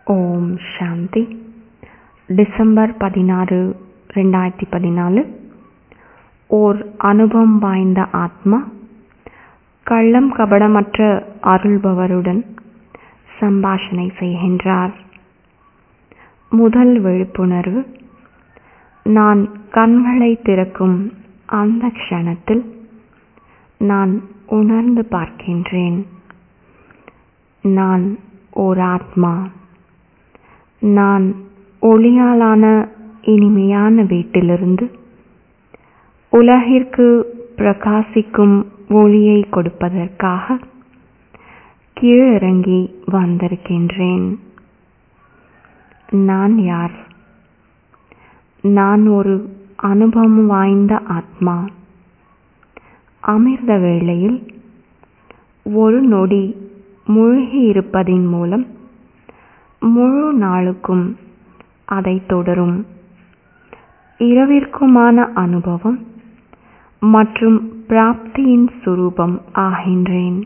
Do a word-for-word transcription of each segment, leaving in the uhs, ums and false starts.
ஓம் சாந்தி. December பதினாறு ரெண்டாயிரத்தி பதினாலு. ஓர் அனுபவம் வாய்ந்த ஆத்மா கள்ளம் கபடமற்ற அருள்பவருடன் சம்பாஷணை செய்கின்றார். முதல் விழிப்புணர்வு: நான் கண்களை திறக்கும் அந்த க்ஷணத்தில் நான் உணர்ந்து பார்க்கின்றேன். நான் ஓர் ஆத்மா. நான் ஒளியாலான இனிமையான வீட்டிலிருந்து உலகிற்கு பிரகாசிக்கும் ஒளியை கொடுப்பதற்காக கீழிறங்கி வந்திருக்கின்றேன். நான் யார்? நான் ஒரு அனுபவம் வாய்ந்த ஆத்மா. அமிர்த வேளையில் ஒரு நொடி மூழ்கி இருப்பதின் மூலம் முழு நாளுக்கும் அதை தொடரும் இரவிற்குமான அனுபவம் மற்றும் பிராப்தியின் சுரூபம் ஆகின்றேன்.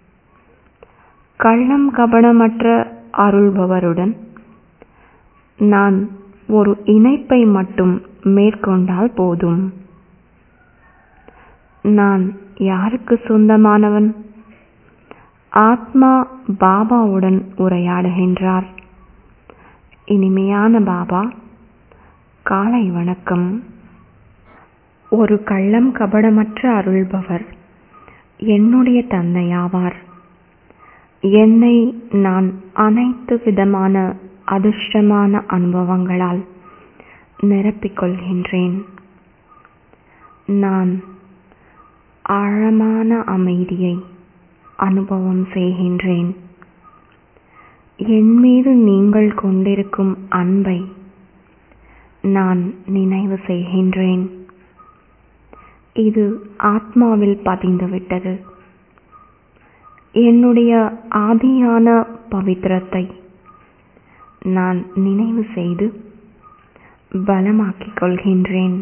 கள்ளம் கபடமற்ற அருள்பவருடன் நான் ஒரு இணைப்பை மட்டும் மேற்கொண்டால் போதும். நான் யாருக்கு சொந்தமானவன்? ஆத்மா பாபாவுடன் உரையாடுகின்றார். இனிமையான பாபா, காலை வணக்கம். ஒரு கள்ளம் கபடமற்ற அருள்பவர் என்னுடைய தந்தையாவார். என்னை நான் அனைத்து விதமான அதிர்ஷ்டமான அனுபவங்களால் நிரப்பிக் கொள்கின்றேன். நான் ஆழமான அமைதியை அனுபவம் செய்கின்றேன். என் மீது நீங்கள் கொண்டிருக்கும் அன்பை நான் நினைவு செய்கின்றேன். இது ஆத்மாவில் பதிந்துவிட்டது. என்னுடைய ஆதியான பவித்திரத்தை நான் நினைவு செய்து பலமாக்கிக் கொள்கின்றேன்.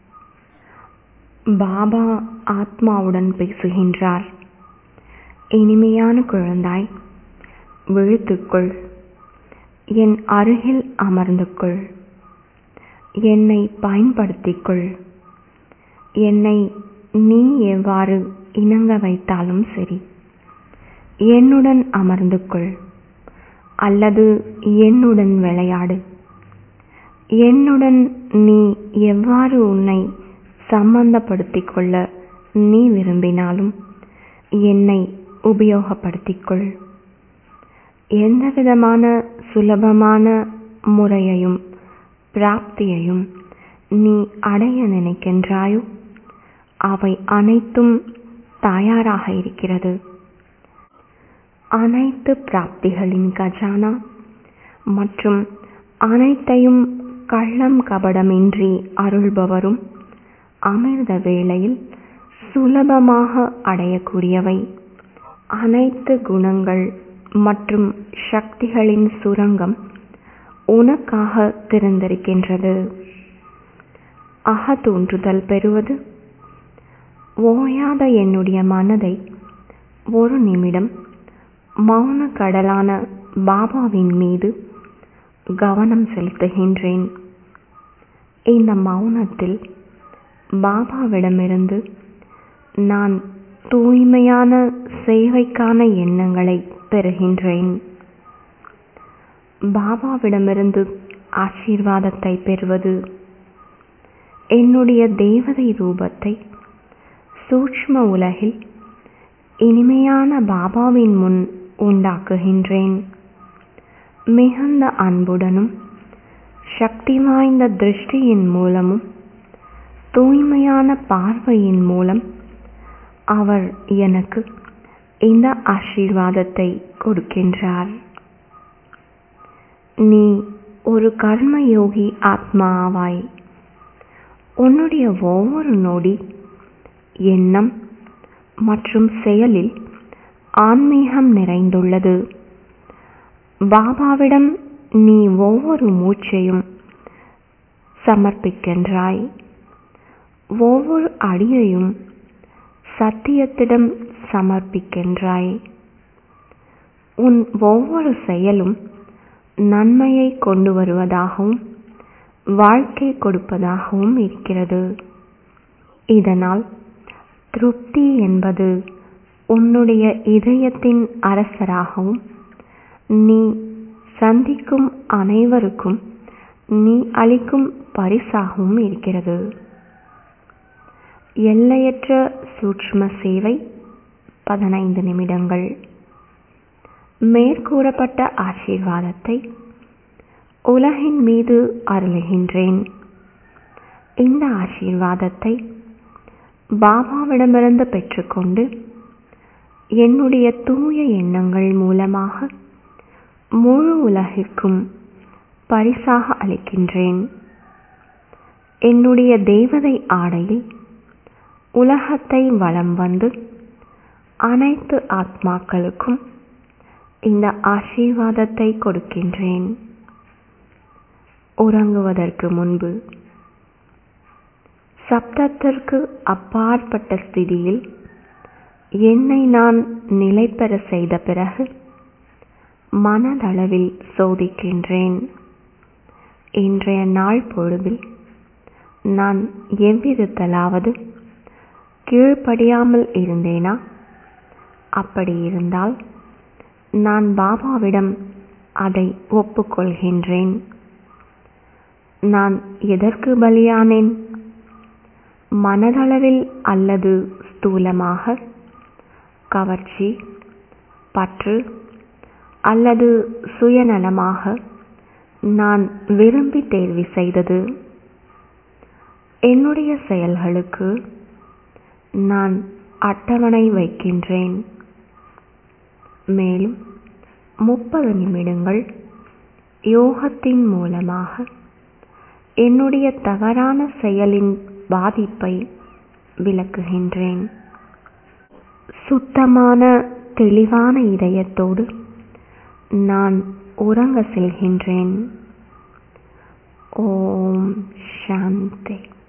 பாபா ஆத்மாவுடன் பேசுகின்றார். இனிமையான குழந்தாய், விழித்துக்கொள். என் அருகில் அமர்ந்து கொள். என்னை பயன்படுத்திக்கொள். என்னை நீ எவ்வாறு இணங்க வைத்தாலும் சரி, என்னுடன் அமர்ந்து கொள் அல்லது என்னுடன் விளையாடு. என்னுடன் நீ எவ்வாறு உன்னை சம்பந்தப்படுத்திக் கொள்ள நீ விரும்பினாலும் என்னை உபயோகப்படுத்திக்கொள். எந்த விதமான சுலபமான முறையையும் பிராப்தியையும் நீ அடைய நினைக்கின்றாயோ அவை அனைத்தும் தயாராக இருக்கிறது. அனைத்து பிராப்திகளின் கஜானா மற்றும் அனைத்தையும் கள்ளம் கபடமின்றி அருள்பவரும் அமிர்த வேளையில் சுலபமாக அடையக்கூடியவை. அனைத்து குணங்கள் மற்றும் சக்திகளின் சுரங்கம் உனக்காக திறந்திருக்கின்றது. அகத்தோன்றுதல் பெறுவது: ஓயாத என்னுடைய மனதை ஒரு நிமிடம் மௌன கடலான பாபாவின் மீது கவனம் செலுத்துகின்றேன். இந்த மௌனத்தில் பாபாவிடமிருந்து நான் தூய்மையான சேவைக்கான எண்ணங்களை பெறுகின்றேன். பாபாவிடமிருந்து ஆசீர்வாதத்தை பெறுவது: என்னுடைய தேவதை ரூபத்தை சூக்ஷ்ம உலகில் இனிமையான பாபாவின் முன் உண்டாக்குகின்றேன். மிகுந்த அன்புடனும் சக்தி வாய்ந்த திருஷ்டியின் மூலமும் தூய்மையான பார்வையின் மூலம் அவர் எனக்கு இந்த ஆசீர்வாதத்தை கொடுக்கின்றார். நீ ஒரு கர்மயோகி ஆத்மா ஆவாய். உன்னுடைய ஒவ்வொரு நொடி, எண்ணம் மற்றும் செயலில் ஆன்மீகம் நிறைந்துள்ளது. பாபாவிடம் நீ ஒவ்வொரு மூச்சையும் சமர்ப்பிக்கின்றாய். ஒவ்வொரு அடியையும் சத்தியத்திடம் சமர்ப்பிக்கின்றாய். உன் ஒவ்வொரு செயலும் நன்மையை கொண்டு வருவதாகவும் வாழ்க்கை கொடுப்பதாகவும் இருக்கிறது. இதனால் திருப்தி என்பது உன்னுடைய இதயத்தின் அரசராகவும் நீ சந்திக்கும் அனைவருக்கும் நீ அளிக்கும் பரிசாகவும் இருக்கிறது. எல்லையற்ற சூட்சும சேவை பதினைந்து நிமிடங்கள். மேற்கூறப்பட்ட ஆசீர்வாதத்தை உலகின் மீது அருளுகின்றேன். இந்த ஆசீர்வாதத்தை பாபாவிடமிருந்து பெற்றுக்கொண்டு என்னுடைய தூய எண்ணங்கள் மூலமாக முழு உலகிற்கும் பரிசாக அளிக்கின்றேன். என்னுடைய தேவதை ஆடையில் உலகத்தை வலம் வந்து அனைத்து ஆத்மாக்களுக்கும் இந்த ஆசீர்வாதத்தை கொடுக்கின்றேன். உறங்குவதற்கு முன்பு சப்தத்திற்கு அப்பாற்பட்ட ஸ்திதியில் என்னை நான் நிலை பெற செய்த பிறகு மனதளவில் சோதிக்கின்றேன். இன்றைய நாள் பொழுதில் நான் எவ்விதத்திலாவது கீழ்ப்படியாமல் இருந்தேனா? அப்படி இருந்தால் நான் பாபாவிடம் அதை ஒப்புக்கொள்கின்றேன். நான் எதற்கு பலியானேன்? மனதளவில் அல்லது ஸ்தூலமாக கவர்ச்சி, பற்று அல்லது சுயநலமாக நான் விரும்பி தேர்வு செய்தது. என்னுடைய செயல்களுக்கு நான் அட்டவணை வைக்கின்றேன். மேலும் முப்பது நிமிடங்கள் யோகத்தின் மூலமாக என்னுடைய தவறான செயலின் பாதிப்பை விளக்குகின்றேன். சுத்தமான தெளிவான இதயத்தோடு நான் உறங்க செல்கின்றேன். ஓம் சாந்தி.